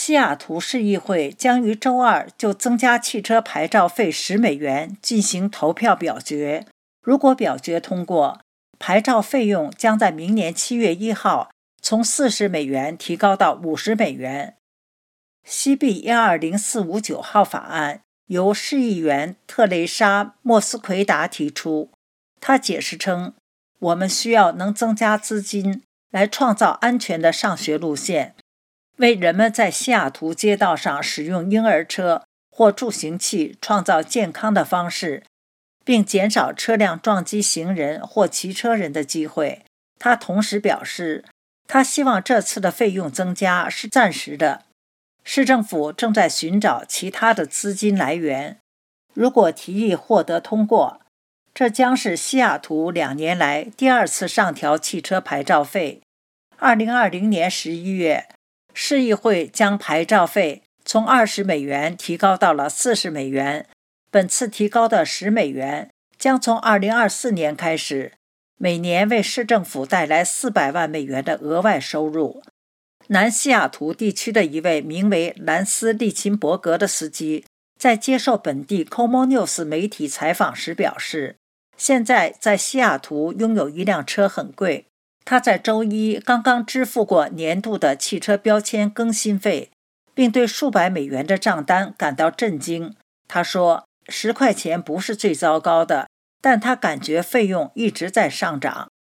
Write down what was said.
西雅图市议会将于周二就增加汽车牌照费$10进行投票表决。如果表决通过，牌照费用将在明年7月1号从$40提高到$50。CB 120459号法案由市议员特蕾莎·莫斯奎达提出。他解释称，我们需要能增加资金来创造安全的上学路线，为人们在西雅图街道上使用婴儿车或助行器创造健康的方式，并减少车辆撞击行人或骑车人的机会。他同时表示，他希望这次的费用增加是暂时的。市政府正在寻找其他的资金来源。如果提议获得通过，这将是西雅图2年来第2次上调汽车牌照费。2020年11月，市议会将牌照费从$20提高到了$40。本次提高的$10将从2024年开始，每年为市政府带来$400万的额外收入。南西雅图地区的一位名为兰斯·利钦伯格的司机在接受本地 Como News 媒体采访时表示，现在在西雅图拥有一辆车很贵。他在周一刚刚支付过年度的汽车标签更新费，并对数百美元的账单感到震惊。他说，$10不是最糟糕的，但他感觉费用一直在上涨。